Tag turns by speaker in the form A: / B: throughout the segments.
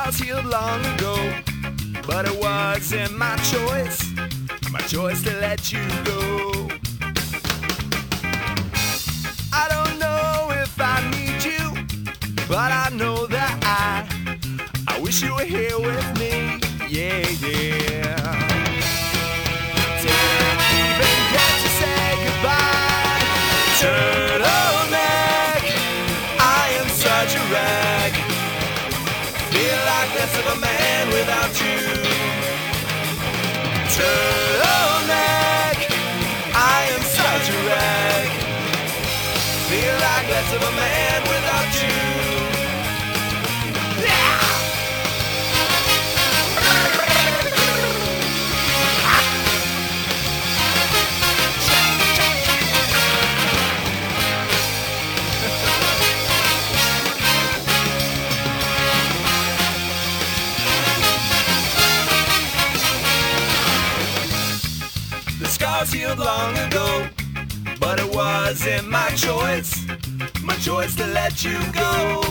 A: scars healed long ago, but it wasn't my choice to let you go. I don't know if I need you, but I know that I wish you were here with me, yeah, yeah. Didn't even get to say goodbye. Turtleneck, I am such a wreck. Feel like less of a man without you. Turtleneck, I am such a wreck. Feel like less of a man without you. Yeah! The scars healed long ago, but it wasn't my choice to let you go.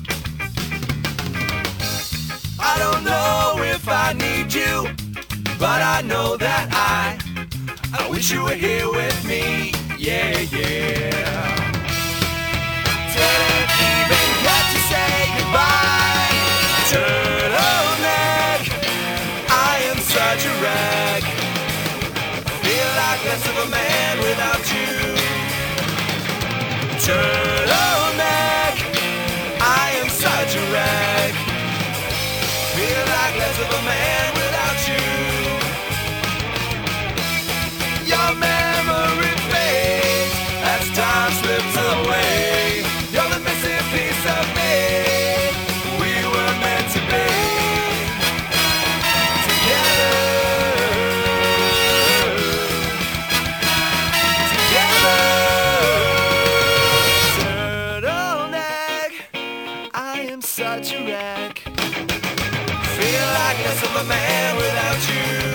A: I don't know if I need you, but I know that I wish you were here with me, yeah, yeah. Didn't even get to say goodbye. Turtleneck, I am such a wreck. Feel like less of a man without you. Turtleneck, I am such a wreck. Feel like less of a man without you. Your memory fades as time slips away. You're the missing piece of me. We were meant to be together. Such a wreck. Feel like less of a man without you.